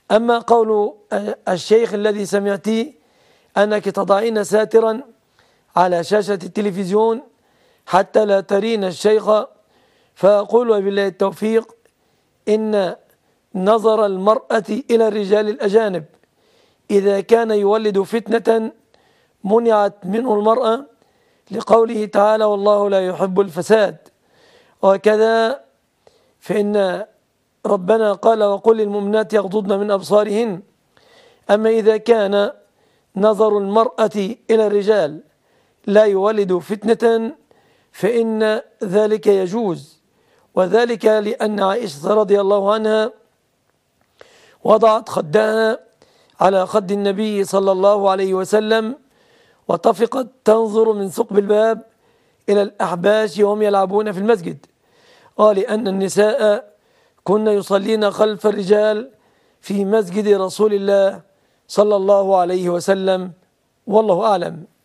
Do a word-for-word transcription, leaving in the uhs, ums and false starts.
أما قول الشيخ الذي سمعتي أنك تضعين ساترا على شاشة التلفزيون حتى لا ترين الشيخ، فأقول وبالله التوفيق إن نظر المرأة إلى الرجال الأجانب إذا كان يولد فتنة منعت منه المرأة، لقوله تعالى والله لا يحب الفساد. وكذا فإن ربنا قال وقل للمؤمنات يغضضن من أبصارهن. أما إذا كان نظر المرأة إلى الرجال لا يولد فتنة فإن ذلك يجوز، وذلك لأن عائشة رضي الله عنها وضعت خدها على خد النبي صلى الله عليه وسلم وطفقت تنظر من ثقب الباب إلى الأحباش وهم يلعبون في المسجد، ولأن النساء كن يصلين خلف الرجال في مسجد رسول الله صلى الله عليه وسلم، والله أعلم.